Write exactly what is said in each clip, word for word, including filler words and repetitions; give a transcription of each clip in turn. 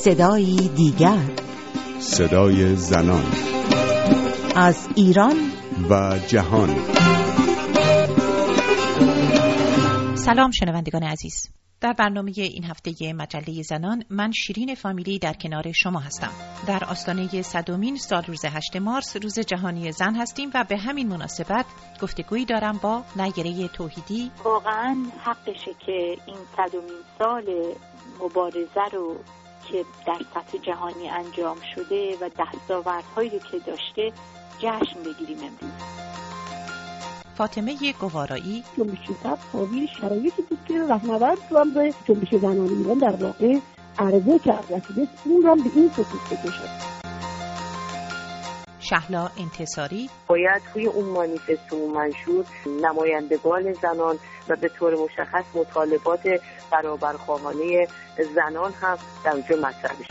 صدایی دیگر، صدای زنان از ایران و جهان. سلام شنوندگان عزیز، در برنامه این هفته مجله زنان من شیرین فامیلی در کنار شما هستم. در آستانه صدمین سال روز هشتم مارس روز جهانی زن هستیم و به همین مناسبت گفتگویی دارم با نیره توحیدی. واقعا حقشه که این صدمین سال مبارزه رو که در سطح جهانی انجام شده و دستاوردهایی رو که داشته جشن بگیریم امروز. فاطمه گوارایی جنبش زن حاوی شرایطی بود که رهنورد رو هم به جنبش زنان ایران در واقع عرضه کرد و که اون رو هم به این خصوص بکشد. شهلا انتصاری باید توی اون مانیفست و منشور نمایندگان زنان و به طور مشخص مطالبات برابرخواهانه زنان هم در اونجا مطرح بشه.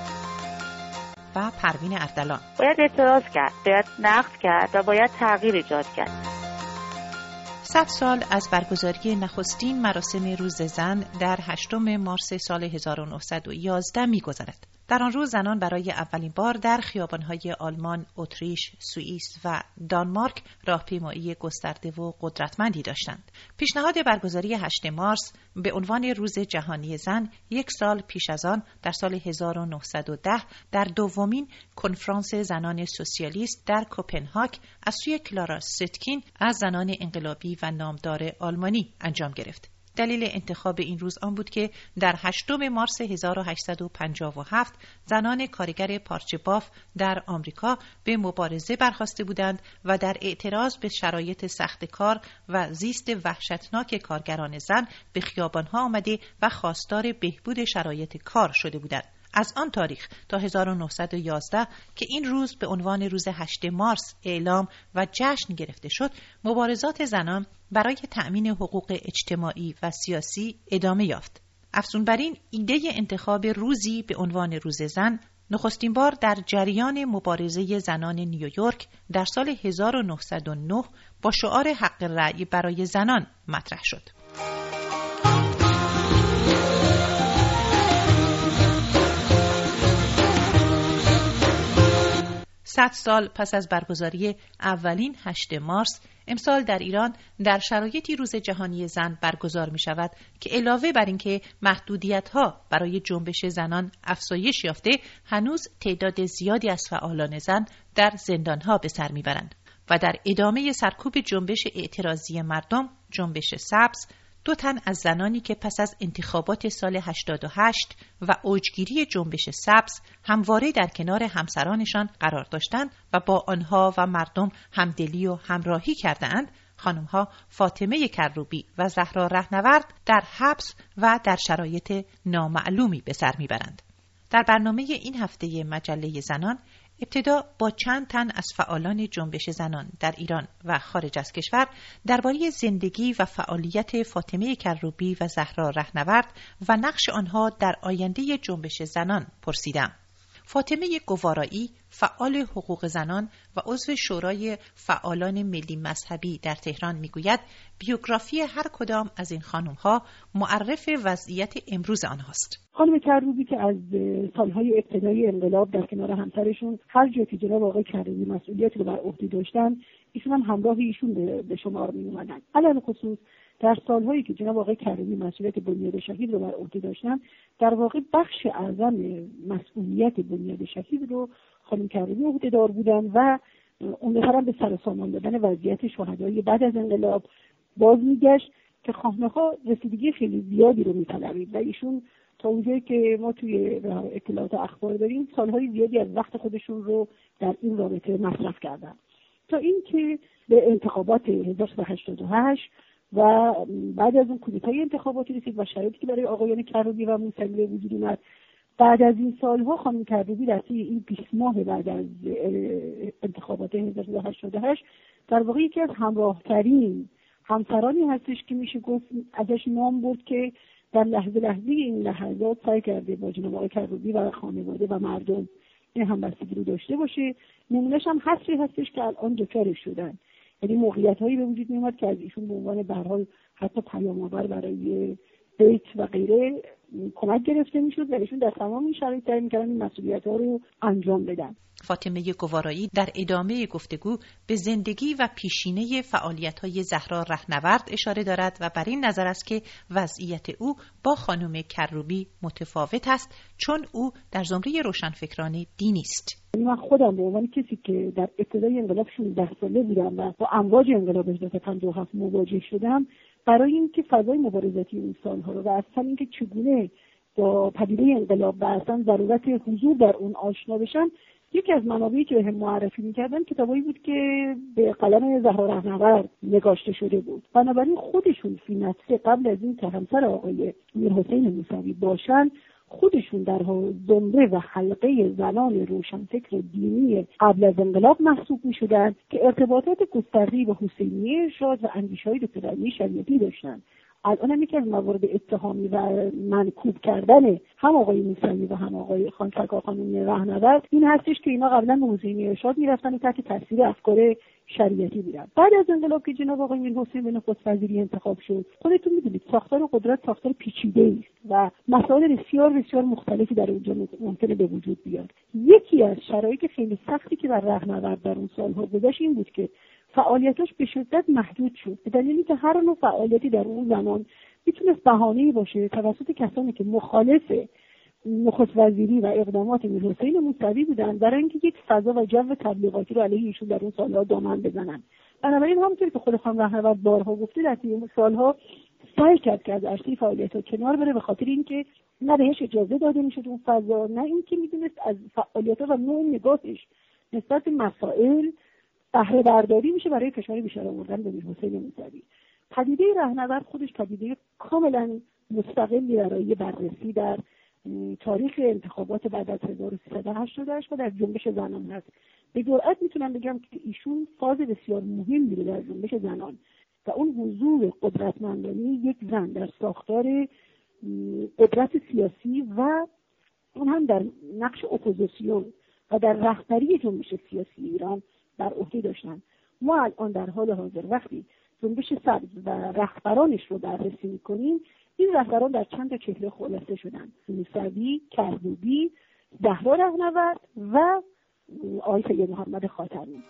و پروین اردلان باید اعتراض کرد، باید نقد کرد و باید تغییر ایجاد کرد. صد سال از برگزاری نخستین مراسم روز زن در هشتم مارس سال هزار و نهصد و یازده می‌گذرد. در آن روز زنان برای اولین بار در خیابان‌های آلمان، اتریش، سوئیس و دانمارک راهپیمایی گسترده و قدرتمندی داشتند. پیشنهاد برگزاری هشتم مارس به عنوان روز جهانی زن یک سال پیش از آن در سال هزار و نهصد و ده در دومین کنفرانس زنان سوسیالیست در کوپنهاگ از سوی کلارا ستکین از زنان انقلابی و نامدار آلمانی انجام گرفت. دلیل انتخاب این روز آن بود که در هشتم مارس هزار و هشتصد و پنجاه و هفت زنان کارگر پارچه باف در آمریکا به مبارزه برخاسته بودند و در اعتراض به شرایط سخت کار و زیست وحشتناک کارگران زن به خیابانها آمده و خواستار بهبود شرایط کار شده بودند. از آن تاریخ تا هزار و نهصد و یازده که این روز به عنوان روز هشتم مارس اعلام و جشن گرفته شد، مبارزات زنان برای تأمین حقوق اجتماعی و سیاسی ادامه یافت. افزون بر این، ایده انتخاب روزی به عنوان روز زن نخستین بار در جریان مبارزه زنان نیویورک در سال هزار و نهصد و نه با شعار حق رأی برای زنان مطرح شد. صد سال پس از برگزاری اولین هشتم مارس، امسال در ایران در شرایطی روز جهانی زن برگزار می شود که علاوه بر اینکه محدودیت‌ها برای جنبش زنان افزایش یافته، هنوز تعداد زیادی از فعالان زن در زندان‌ها به سر می‌برند و در ادامه سرکوب جنبش اعتراضی مردم، جنبش سبز، دو تن از زنانی که پس از انتخابات سال هشتاد و هشت و اوجگیری جنبش سبز همواره در کنار همسرانشان قرار داشتند و با آنها و مردم همدلی و همراهی کردند، خانم‌ها فاطمه کروبی و زهرا رهنورد در حبس و در شرایط نامعلومی به سر میبرند. در برنامه این هفته مجله زنان ابتدا با چند تن از فعالان جنبش زنان در ایران و خارج از کشور درباره زندگی و فعالیت فاطمه کروبی و زهرا رهنورد و نقش آنها در آینده جنبش زنان پرسیدم. فاطمه گوارایی، فعال حقوق زنان و عضو شورای فعالان ملی مذهبی در تهران میگوید بیوگرافی هر کدام از این خانم‌ها معرف وضعیت امروز آنهاست. خانم کروبی که از سالهای ابتدایی انقلاب در کنار همسرشون هر جا که جناب آقای کروبی مسئولیتی رو بر عهده داشتن، ایشون هم همراه ایشون به شمار می اومدن. علاوه خصوص در سالهایی که جناب آقای کروبی مسئولیت بنیاد شهید رو بر عهده داشتن، در واقع بخش اعظم مسئولیت بنیاد شهید رو خانم کروبی عهده‌دار بودن و اونها هم به سر و سامان دادن وضعیت شهدای بعد از انقلاب باز میگشت که خانم‌ها رسیدگی خیلی زیادی رو می‌طلبید و ایشون تا اونجایی که ما توی اطلاعات اخبار داریم سالهای زیادی از وقت خودشون رو در این رابطه مصرف کردن تا اینکه به انتخابات هزار و سیصد و هشتاد و هشت و بعد از اون کودتای انتخاباتی رسید و شرایطی که برای آقایان کروبی و موسوی وجود اومد. بعد از این سالها خانم کروبی در طی این بیست ماه بعد از انتخابات هزار و سیصد و هشتاد و هشت در واقع یکی از همراهترین همسرانی هستش که میشه گفت ازش نام برد که در لحظه لحظه این لحظات سعی کرده با جناب آقای کروبی و خانواده و مردم این همبستگی رو داشته باشه. نمونه‌اش هم حسری هستش که الان دچارش شدن، یعنی موقعیت‌هایی به وجود میاد که از ایشون به عنوان به هر حال حتی پیام‌آور برای بیت و غیره کمک گرفته میشد و ایشون در تمام این شرایط سعی میکردن این مسئولیت‌ها رو انجام بدن. فاطمه گوارایی در ادامه گفتگو به زندگی و پیشینه فعالیت‌های زهرا رهنورد اشاره دارد و بر این نظر است که وضعیت او با خانم کروبی متفاوت است، چون او در زمره روشنفکران دینی است. من خودم به عنوان کسی که در ابتدای انقلاب شانزده ساله بودم و با امواج انقلاب هزار و نهصد و پنجاه و هفت مواجه شدم، برای اینکه فضای مبارزاتی اون سالها رو و اصلا اینکه چگونه با پدیده انقلاب و اصلا ضرورت حضور در اون آشنا بشم، یکی از منابعی که بهم معرفی می‌کردن کتابایی بود که به قلم زهرا رهنورد نگاشته شده بود. بنابراین خودشون فی نفسه قبل از این که همسر آقای میرحسین موسوی باشن، خودشون در زمره و حلقه زنان روشنفکر دینی قبل از انقلاب محسوب می‌شدند که ارتباطات گسترده‌ای با حسینیه ارشاد و اندیشه‌های دکتر علی شریعتی داشتند. الان هم یکی از موارد اتهامی و منکوب کردن هم آقای موسوی و هم آقای خان سرکار خانم رهنورد این هستش که اینا قبلا به حسینی ارشاد میرفتن و تحت تاثیر افکار شریعتی بودن. بعد از انقلاب که جناب آقای میرحسین به نخست وزیری انتخاب شد، خودتون میدونید ساختار قدرت ساختار پیچیده است و مسائل بسیار بسیار مختلفی در اونجا ممکنه به وجود بیاد. یکی از شرایط خیلی سختی که بر رهنورد در اون سالها گذشت این بود که فعالیتاش به شدت محدود شد، به دلیلی که هر نوع فعالیتی در اون زمان میتونست بهانه‌ای باشه توسط کسانی که مخالف نخست وزیری و اقدامات میرحسین موسوی بودن برای اینکه یک فضا و جو تبلیغاتی رو علیه ایشون در اون سالها دامن بزنن. بنابراین همونطوری که خود خانم رهنورد بارها گفته در طی سالها سعی کرد که از عرصه فعالیت‌ها کنار بره، به خاطر اینکه نه بهش اجازه داده میشد اون فضا، نه اینکه میدونست از فعالیت‌ها و نوع نگاهش نسبت به مسائل بهره برداری میشه برای فشار بیشتر آوردن به میرحسین موسوی. پدیده رهنورد خودش پدیده کاملا مستقلی برای بررسی در تاریخ انتخابات بعد از هزار و سیصد و هشتاد و هشت و در جنبش زنان هست. به جرئت میتونم بگم که ایشون فاز بسیار مهمی رو در جنبش زنان و اون حضور قدرتمندانه یک زن در ساختار قدرت سیاسی و اون هم در نقش اپوزیسیون و در رهبری جنبش سیاسی ایران بر عهده داشتن. ما الان در حال حاضر وقتی جنبش سبز و رهبرانش رو بررسی می‌کنیم، این رهبران در چند تا چهره خلاصه شدن: موسوی، کروبی، زهرا رهنورد و آقای سید محمد خاتمی.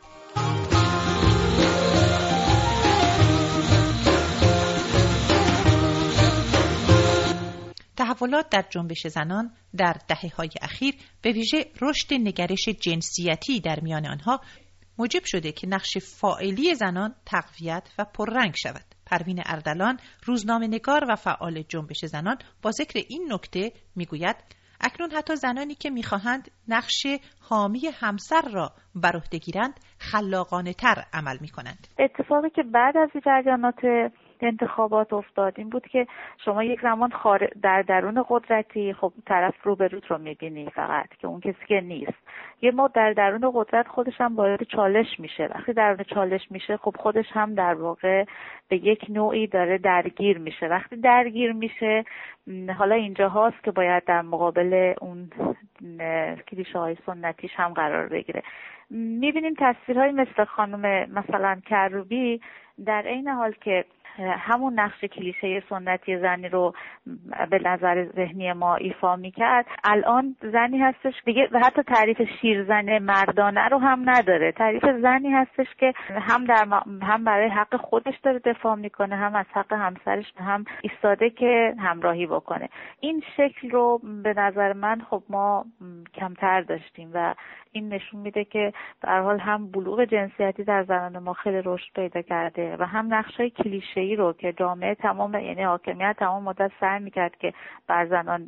تحولات در جنبش زنان در دهه‌های اخیر به ویژه رشد نگرش جنسیتی در میان آنها موجب شده که نقش فاعلی زنان تقویت و پررنگ شود. پروین اردلان، روزنامه‌نگار و فعال جنبش زنان، با ذکر این نکته میگوید اکنون حتی زنانی که میخواهند نقش حامی همسر را بر عهده گیرند خلاقانه تر عمل میکنند. اتفاقی که بعد از جریانات انتخابات افتاد این بود که شما یک زمان خار... در درون قدرتی خب طرف روبروت رو میبینی فقط که اون کسی که نیست. یه ما در درون قدرت خودش هم وارد چالش میشه. وقتی درون چالش میشه خب خودش هم در واقع به یک نوعی داره درگیر میشه. وقتی درگیر میشه حالا اینجا هاست که باید در مقابل اون کلیشه های سنتیش هم قرار بگیره. میبینیم تصویرهای مثل خانم مثلا کروبی در عین حال که همون نقش کلیشه سنتی زنی رو به نظر ذهنی ما ایفا میکرد، الان زنی هستش دیگه و حتی تعریف شیرزن مردانه رو هم نداره. تعریف زنی هستش که هم در هم برای حق خودش داره دفاع میکنه، هم از حق همسرش هم ایستاده که همراهی بکنه. این شکل رو به نظر من خب ما کمتر داشتیم و این نشون میده که به هر حال هم بلوغ جنسیتی در زنان ما خیلی رشد پیدا کرده و هم نقشای کلیشه‌ای رو که جامعه تمام یعنی حاکمیت تمام مدت سعی میکرد که بر زنان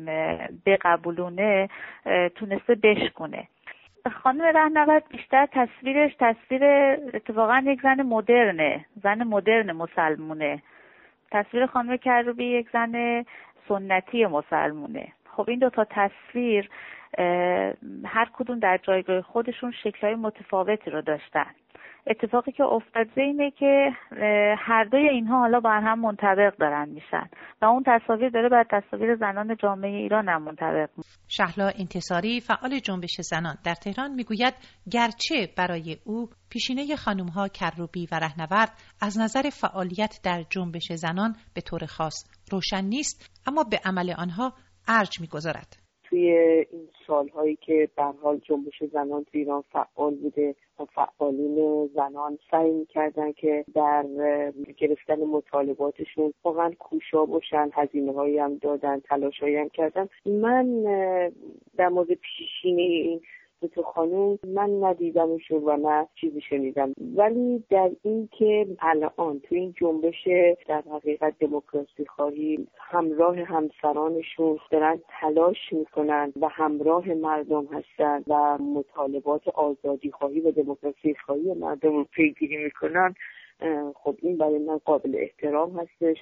بقبولونه تونسته بشکنه. خانم رهنورد بیشتر تصویرش تصویر اتفاقا یک زن مدرنه، زن مدرن مسلمونه. تصویر خانم کروبی یک زن سنتی مسلمونه. خب این دو تا تصویر هر کدوم در جایگاه خودشون شکل‌های متفاوتی رو داشتن. اتفاقی که افتاده اینه که هر دوی اینها حالا با هم منطبق دارن میشن و اون تصاویر داره بر تصاویر زنان جامعه ایران هم منطبق. شهلا انتصاری فعال جنبش زنان در تهران میگوید گرچه برای او پیشینه خانم‌ها کروبی و رهنورد از نظر فعالیت در جنبش زنان به طور خاص روشن نیست، اما به عمل آنها ارج می‌گذارد. توی این سالهایی که به هر حال جنبش زنان تو ایران فعال بوده و فعالین زنان سعی می‌کردن که در گرفتن مطالباتشون واقعا کوشا باشن، هزینه‌هایی هم دادن، تلاشایی هم کردن. من در مورد پیشینه این دو تا خانم من ندیدمشون و نه چیزی شنیدم، ولی در این که الان تو این جنبش در حقیقت دموکراسی خواهی همراه همسرانشون دارن تلاش میکنن و همراه مردم هستن و مطالبات آزادی خواهی و دموکراسی خواهی مردم رو پیگیری میکنن، خب این برای من قابل احترام هستش.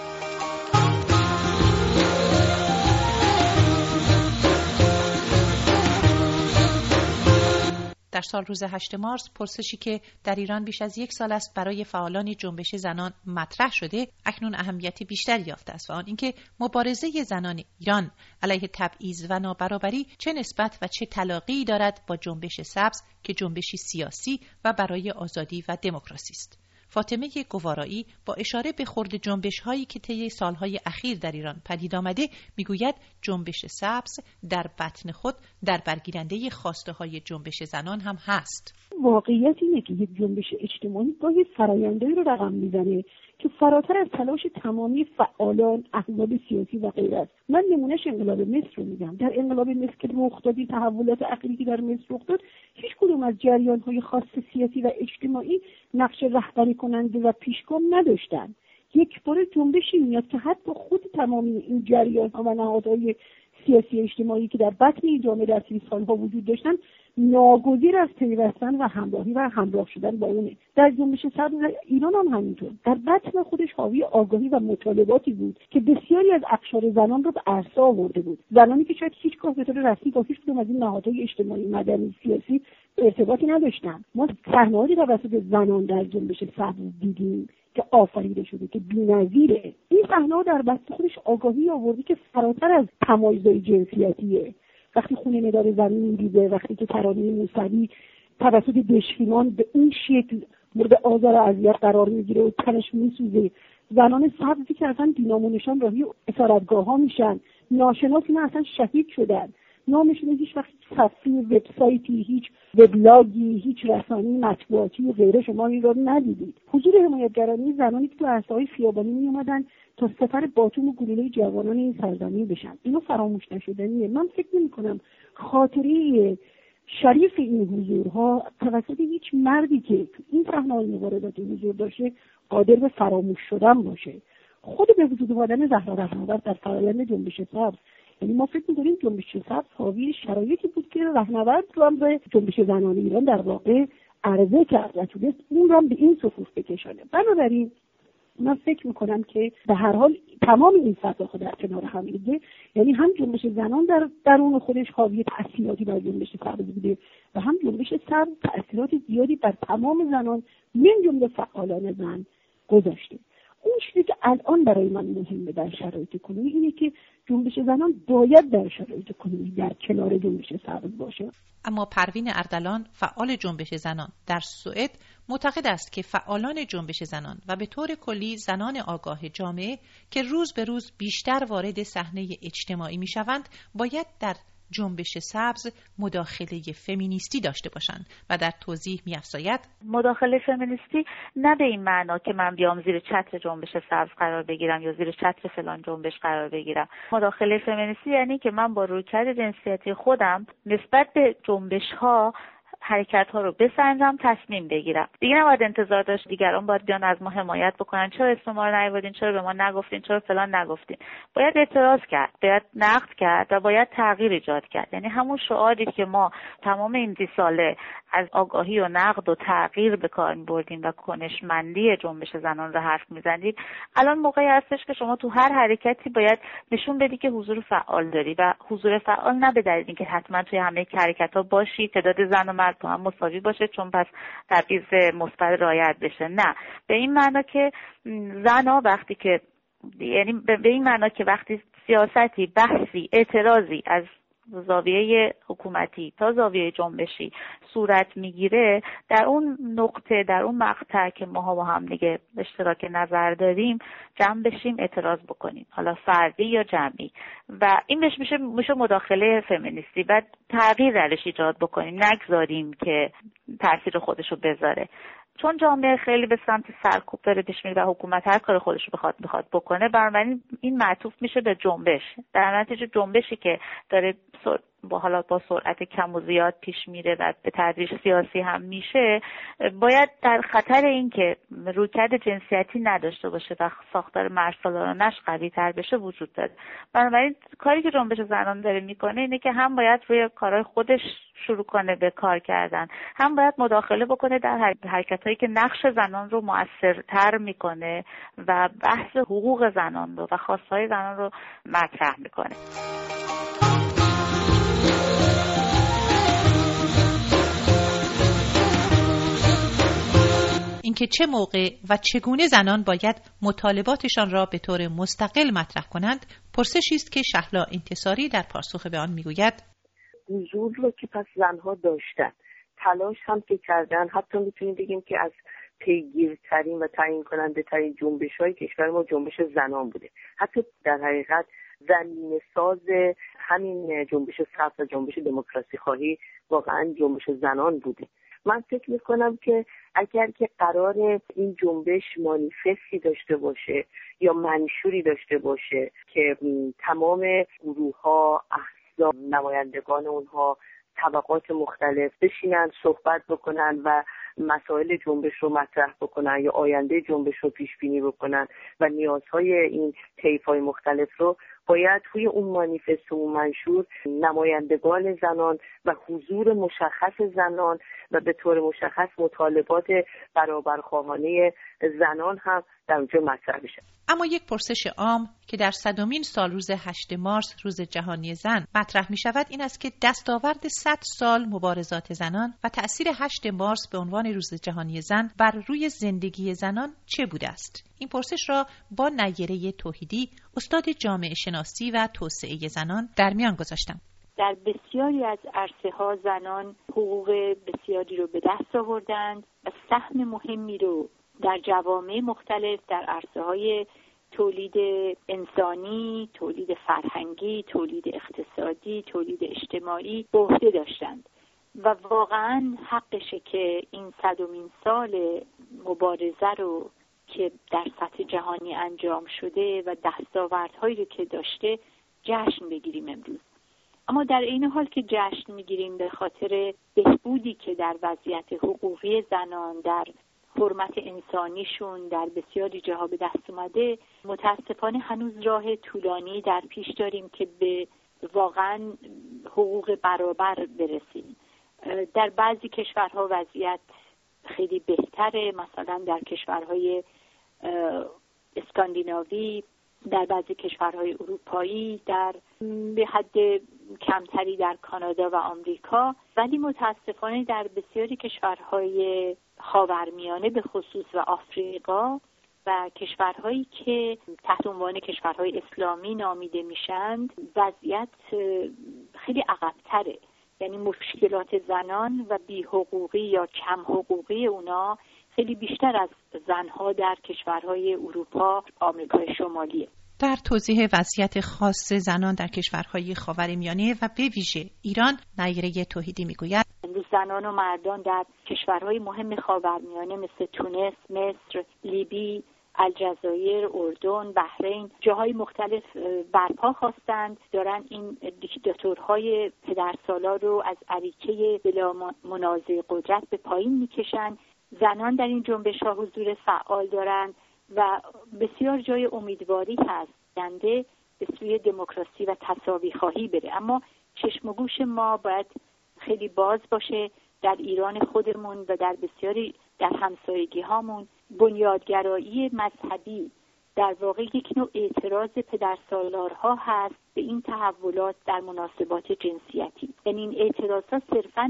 در سال روز هشتم مارس پرسشی که در ایران بیش از یک سال است برای فعالان جنبش زنان مطرح شده اکنون اهمیت بیشتری یافته است و آن اینکه مبارزه زنان ایران علیه تبعیض و نابرابری چه نسبت و چه تلاقی دارد با جنبش سبز که جنبشی سیاسی و برای آزادی و دموکراسی است. فاطمه گوارایی با اشاره به خرد جنبش هایی که طی سالهای اخیر در ایران پدید آمده میگوید جنبش سبز در بطن خود در برگیرنده خواسته های جنبش زنان هم هست. واقعیت اینه که یک جنبش اجتماعی گاهی فرآیندهایی رو رقم میزنه که فراتر از تلاش تمامی فعالان، احزاب سیاسی و غیره است. من نمونهش انقلاب مصر رو میگم. در انقلاب مصر که رخ داد، تحولات اخیری که در مصر رخ داد، هیچ کدوم از جریان‌های خاص سیاسی و اجتماعی نقش رهبری کننده و پیشگام نداشتن. یک بار جنبشی میاد که حتی خود تمامی این جریان‌ها و نهادهای سیاسی اجتماعی که در بطن این جامعه در طی سالها وجود داشتن ناگزیر از پیوستن و همراهی و همراه شدن با اونه. در جنبش سبز ایران هم همینطور در بطن خودش حاوی آگاهی و مطالباتی بود که بسیاری از اقشار زنان رو به عرصه آورده بود، زنانی که شاید هیچگاه به طور رسمی با هیچ کدوم از این نهادهای اجتماعی، مدنی، سیاسی ارتباطی نداشتن. ما صحنه‌هایی توسط زنان در جنبش سبز دیدیم که آفریده شده که بی‌نظیره. این صحنه‌ها در بطن خودش آگاهی آورده که فراتر از تمایزهای جنسیتیه. وقتی خونه مدار زمین می‌ریزه، وقتی که ترانه موسوی توسط دشخیمان به این شکل مورد آزار و اذیت قرار میگیره و تنش میسوزه، زنان سبزی که اصلا دینام و نشان راهی اسارتگاه‌ها میشن، ناشناس اینا اصلا شهید شدن، نامشون هیچ وقت صفحه وبسایتی، هیچ وبلاگی، هیچ رسانه‌ای مطبوعاتی و غیره شما این رو ندیدید. حضور حمایتگرانی زنانی که تو عرصه‌های خیابانی می اومدن تا سفر باتوم و گلوله جوانان این سرزمین بشن، اینو فراموش نشدنیه. من فکر نمی‌کنم خاطره شریف این حضورها توسط هیچ مردی که این صحنه‌های مبارزات حضور داشته قادر به فراموش شدن باشه. خود به وجود اومدن زهرا رهنورد در فرآیند جنبش سبز، یعنی ما فکر می‌کنیم جنبش سبز حاوی شرایطی بود که رهنورد رو هم به جنبش زنان ایران در واقع عرضه کرد و تونست اون رو هم به این صفوف بکشانه. بنابراین من فکر میکنم که به هر حال تمام این فضاها در کنار هم میده، یعنی هم جنبش زنان در درون خودش حاوی تأثیراتی بر جنبش سبز بوده و هم جنبش سبز تأثیرات زیادی بر تمام زنان من جمله فعالان زن گذاشته. اون چیزی که الان برای من مهمه در شرایط کنونی اینه که جنبش زنان باید در شرایط کنونی در کنار جنبش سبز باشه. اما پروین اردلان فعال جنبش زنان در سوئد معتقد است که فعالان جنبش زنان و به طور کلی زنان آگاه جامعه که روز به روز بیشتر وارد صحنه اجتماعی میشوند باید در جنبش سبز مداخله فمینیستی داشته باشند و در توضیح می‌افزاید مداخله فمینیستی نه به این معنا که من بیام زیر چتر جنبش سبز قرار بگیرم یا زیر چتر فلان جنبش قرار بگیرم. مداخله فمینیستی یعنی که من با رویکرد جنسیتی خودم نسبت به جنبش‌ها حرکت ها رو بسنجم، تصمیم بگیرم. دیگه نباید انتظار داشت دیگران باید بیان از ما حمایت بکنن، چرا اسم ما رو نیاوردین، چرا به ما نگفتین، چرا فلان نگفتین. باید اعتراض کرد، باید نقد کرد و باید تغییر ایجاد کرد. یعنی همون شعاری که ما تمام این سی ساله از آگاهی و نقد و تغییر به کار می‌بردیم و کنشمندی جنبش زنان رو حرف می‌زنید، الان موقعی هستش که شما تو هر حرکتی باید نشون بدی که حضور فعال داری و حضور فعال نه به دلیل اینکه حتما توی همه حرکت‌ها باشی، تعداد زن و مرد باید با هم مساوی باشه چون پس تبعیض مثبت رعایت بشه. نه، به این معنا که زن‌ها وقتی که یعنی به این معنا که وقتی سیاستی، بحثی، اعتراضی از زاویه حکومتی تا زاویه جنبشی صورت میگیره، در اون نقطه، در اون مقطع که ما با هم دیگه اشتراک نظر داریم جمع بشیم اعتراض بکنیم، حالا فردی یا جمعی، و این بهش میشه میشه مداخله فمینیستی و تغییر درش ایجاد بکنیم، نگذاریم که تاثیر خودشو بذاره. چون جامعه خیلی به سمت سرکوب داره پیش میره و حکومت هر کار خودش رو بخواد بخواد بکنه، بنابراین این معطوف میشه به جنبش. در نتیجه جنبشی که داره با حالا با سرعت کم و زیاد پیش میره و به تدریج سیاسی هم میشه، باید در خطر این که رویکرد جنسیتی نداشته باشه و ساختار مرزسالارانش قوی تر بشه وجود داره. بنابراین کاری که جنبش زنان داره میکنه اینه که هم باید روی کارهای خودش شروع کنه به کار کردن، هم باید مداخله بکنه در حرکتایی که نقش زنان رو مؤثرتر میکنه و بحث حقوق زنان رو و خواستهای زنان رو مطرح میکنه. اینکه چه موقع و چگونه زنان باید مطالباتشان را به طور مستقل مطرح کنند، پرسشی است که شهلا انتصاری در پاسخ به آن میگوید: حضور رو که پس زنها داشتن، تلاش هم که کردن، حتی میتونیم بگیم که از پیگیرترین و تعیین کننده ترین جنبش های کشور ما جنبش زنان بوده. حتی در حقیقت زمین ساز همین جنبش سبز و جنبش دموکراسی خواهی واقعا جنبش زنان بوده. من فکر میکنم که اگر که قرار این جنبش مانیفستی داشته باشه یا منشوری داشته باشه که تمام گروه‌ها، احزاب، نمایندگان اونها، طبقات مختلف بشینن صحبت بکنن و مسائل جنبش رو مطرح بکنن یا آینده جنبش رو پیش بینی بکنن و نیازهای این طیف‌های مختلف رو، باید توی اون مانیفست و اون منشور نمایندگان زنان و حضور مشخص زنان و به طور مشخص مطالبات برابرخواهانه زنان هم در اونجا مطرح بشه. اما یک پرسش عام که در صدمین سال روز هشتم مارس روز جهانی زن مطرح می شود این است که دستاورد صد سال مبارزات زنان و تأثیر هشتم مارس به عنوان روز جهانی زن بر روی زندگی زنان چه بوده است؟ این پرسش را با نیره توحیدی، استاد جامعه شناسی و توسعه زنان، در میان گذاشتم. در بسیاری از عرصه‌ها زنان حقوق بسیاری رو به دست آوردند و سهم مهمی رو در جوامع مختلف در عرصه‌های تولید انسانی، تولید فرهنگی، تولید اقتصادی، تولید اجتماعی به عهده داشتند و واقعاً حقشه که این صدمین سال مبارزه رو که در سطح جهانی انجام شده و دستاوردهایی رو که داشته جشن بگیریم امروز. اما در این حال که جشن میگیریم به خاطر بهبودی که در وضعیت حقوقی زنان، در حرمت انسانیشون در بسیاری جاها به دست اومده، متاسفانه هنوز راه طولانی در پیش داریم که به واقعا حقوق برابر برسیم. در بعضی کشورها وضعیت خیلی بهتره، مثلا در کشورهای اسکاندیناوی، در بعضی کشورهای اروپایی، در به حد کمتری در کانادا و آمریکا، ولی متاسفانه در بسیاری کشورهای خاورمیانه به خصوص و آفریقا و کشورهایی که تحت عنوان کشورهای اسلامی نامیده میشند وضعیت خیلی عقب‌تره. یعنی مشکلات زنان و بی‌حقوقی یا کم حقوقی اونا خیلی بیشتر از زنها در کشورهای اروپا، آمریکای شمالیه. در توضیح وضعیت خاص زنان در کشورهای خاورمیانه و به ویژه ایران، نیره توحیدی میگوید: امروز زنان و مردان در کشورهای مهم خاورمیانه مثل تونس، مصر، لیبی، الجزایر، اردن، بحرین، جاهای مختلف برپا خواستند، دارن این دیکتاتورهای پدرسالار رو از اریکه بلا منازع قدرت به پایین میکشن. زنان در این جنبش ها حضور فعال دارند و بسیار جای امیدواری هست آینده به سوی دموکراسی و تساوی خواهی بره. اما چشم و گوش ما باید خیلی باز باشه. در ایران خودمون و در بسیاری در همسایگی هامون بنیادگرایی مذهبی در واقع یک نوع اعتراض پدرسالارها هست به این تحولات در مناسبات جنسیتی. یعنی این اعتراض ها صرفاً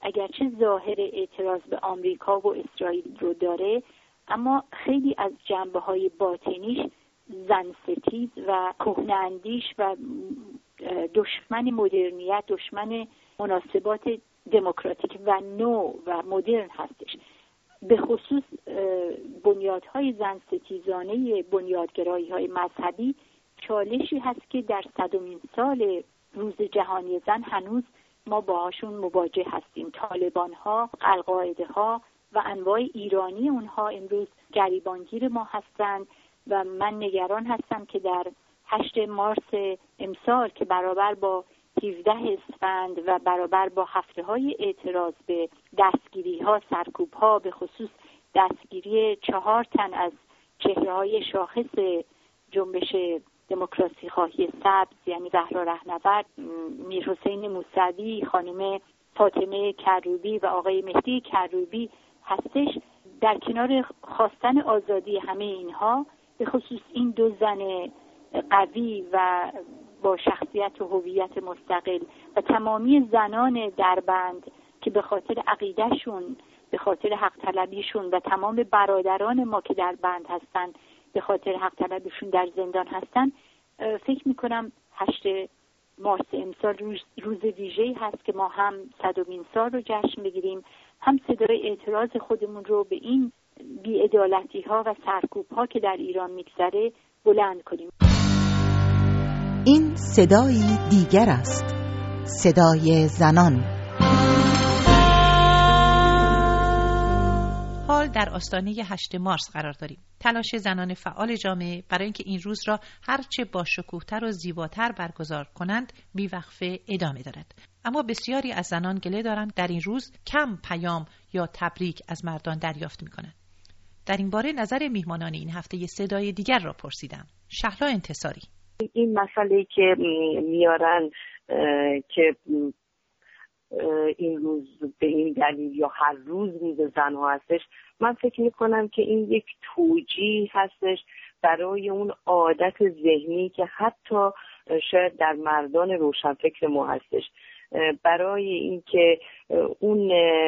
اگرچه ظاهر اعتراض به آمریکا و اسرائیل رو داره، اما خیلی از جنبه‌های باطنیش زن ستیز و کهنه‌اندیش و دشمن مدرنیت، دشمن مناسبات دموکراتیک و نو و مدرن هستش. به خصوص بنیادهای زن ستیزانه بنیادگرایی‌های مذهبی چالشی هست که در صدمین سال روز جهانی زن هنوز ما باهاشون مواجه هستیم. طالبان‌ها، القاعده‌ها و انواع ایرانی اونها امروز گریبانگیر ما هستند و من نگران هستم که در هشتم مارس امسال که برابر با هفدهم اسفند و برابر با هفته‌های اعتراض به دستگیری‌ها، سرکوب‌ها، به خصوص دستگیری چهار تن از چهره‌های شاخص جنبش دموکراسی خواهی سبز یعنی زهرا رهنورد، میرحسین موسوی، خانم فاطمه کروبی و آقای مهدی کروبی هستش، در کنار خواستن آزادی همه اینها، به خصوص این دو زن قوی و با شخصیت و هویت مستقل و تمامی زنان دربند که به خاطر عقیدهشون، به خاطر حق طلبیشون و تمام برادران ما که در بند هستن به خاطر حق طلبیشون در زندان هستن، فکر میکنم هشتم مارس امسال روز, روز ویژه‌ای هست که ما هم صدمین سال رو جشن بگیریم، هم صدای اعتراض خودمون رو به این بی‌عدالتی‌ها و سرکوب‌ها که در ایران میگذره بلند کنیم. این صدایی دیگر است، صدای زنان. حال در آستانه هشتم مارس قرار داریم. تلاش زنان فعال جامعه برای اینکه این روز را هرچه با شکوه‌تر و زیباتر برگزار کنند بی‌وقفه ادامه دارد. اما بسیاری از زنان گله دارند در این روز کم پیام یا تبریک از مردان دریافت می‌کنند. در این باره نظر میهمانان این هفته ی صدای دیگر را پرسیدم. شهلا انتصاری. این مسئله که میارن که این روز به این دلیل یا هر روز روز زنها هستش، من فکر میکنم که این یک توجیه هستش برای اون عادت ذهنی که حتی شاید در مردان روشنفکر ما هستش، برای اینکه اون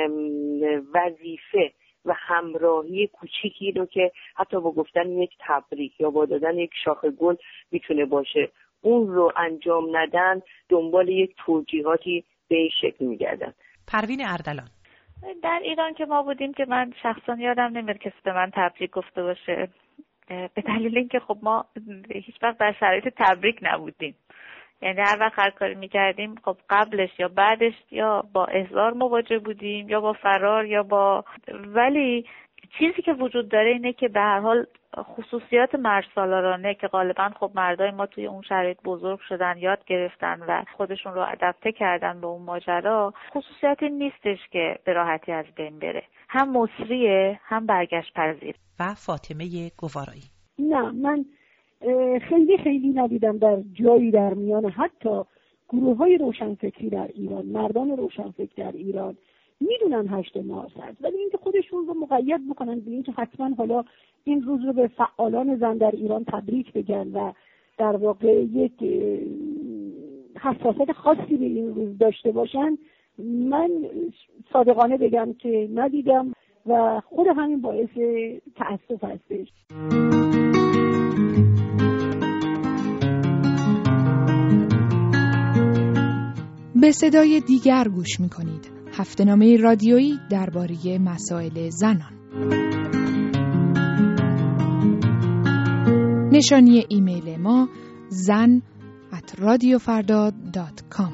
وظیفه و همراهی کوچیکی رو که حتی با گفتن یک تبریک یا با دادن یک شاخه گل میتونه باشه، اون رو انجام ندن، دنبال یک توجیهاتی به این شکل میگردن. پروین اردلان. در ایران که ما بودیم که من شخصا یادم نمیاد کسی به من تبریک گفته باشه، به دلیل اینکه خب ما هیچ وقت در شرایط تبریک نبودیم. یعنی هر وقت هر کاری میکردیم خب قبلش یا بعدش یا با احضار مواجه بودیم یا با فرار یا با، ولی چیزی که وجود داره اینه که به هر حال خصوصیات مرسالارانه که غالبا خب مردای ما توی اون شرایط بزرگ شدن، یاد گرفتن و خودشون رو ادپته کردن به اون ماجرا، خصوصیاتی نیستش که به راحتی از بین بره. هم مصریه هم برگشت پذیر. و فاطمه گوارایی. نه، من خیلی خیلی ندیدم در جایی در میان حتی گروه های روشنفکری در ایران، مردان روشنفکر در ایران میدونن هشتم مارس هست، ولی اینکه خودشون رو مقید بکنن به اینکه حتما حالا این روز رو به فعالان زن در ایران تبریک بگن و در واقع یک حساسیت خاصی به این روز داشته باشن، من صادقانه بگم که ندیدم و خود همین باعث تأسف هستش. به صدای دیگر گوش می‌کنید. هفته‌نامه رادیویی درباره مسائل زنان. نشانی ایمیل ما زن ات رادیو فردا دات کام.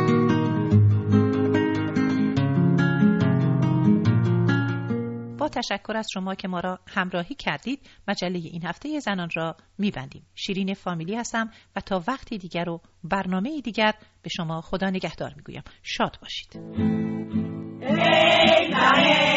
با تشکر از شما که ما را همراهی کردید، مجله این هفته زنان را میبندیم. شیرین فامیلی هستم و تا وقتی دیگر و برنامه دیگر به شما خدا نگهدار میگویم. شاد باشید.